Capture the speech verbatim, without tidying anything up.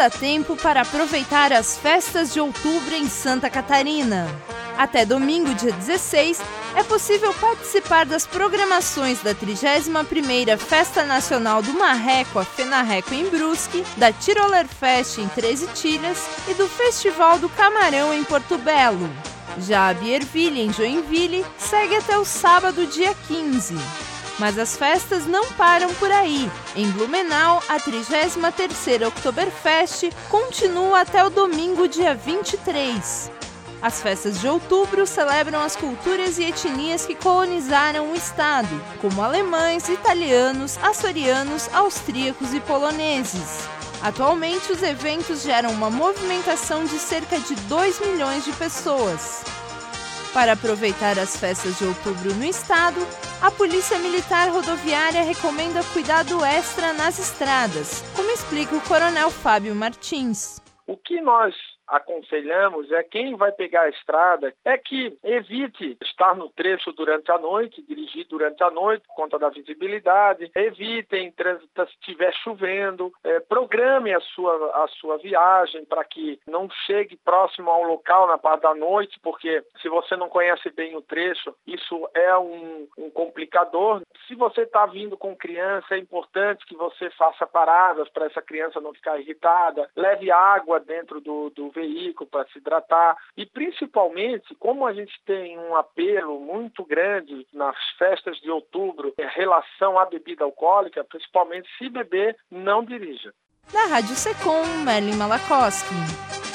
dá tempo para aproveitar as festas de outubro em Santa Catarina. Até domingo, dia dezesseis, é possível participar das programações da trigésima primeira Festa Nacional do Marreco, a FENARRECO em Brusque, da Tiroler Fest em Três Itilhas e do Festival do Camarão em Porto Belo. Já a Bierville, em Joinville, segue até o sábado, dia quinze. Mas as festas não param por aí. Em Blumenau, a trigésima terceira Oktoberfest continua até o domingo, dia vinte e três. As festas de outubro celebram as culturas e etnias que colonizaram o estado, como alemães, italianos, açorianos, austríacos e poloneses. Atualmente, os eventos geram uma movimentação de cerca de dois milhões de pessoas. Para aproveitar as festas de outubro no estado, a Polícia Militar Rodoviária recomenda cuidado extra nas estradas, como explica o Coronel Fábio Martins. O que nós aconselhamos é quem vai pegar a estrada é que evite estar no trecho durante a noite, dirigir durante a noite por conta da visibilidade, evitem trânsito se estiver chovendo, é, programe a sua, a sua viagem para que não chegue próximo ao local na parte da noite, porque se você não conhece bem o trecho, isso é um, um complicador. Se você está vindo com criança, é importante que você faça paradas para essa criança não ficar irritada, leve água dentro do, do veículo para se hidratar e principalmente, como a gente tem um apelo muito grande nas festas de outubro em relação à bebida alcoólica, principalmente se beber, não dirija. Da Rádio Secom, Merlin Malakoski.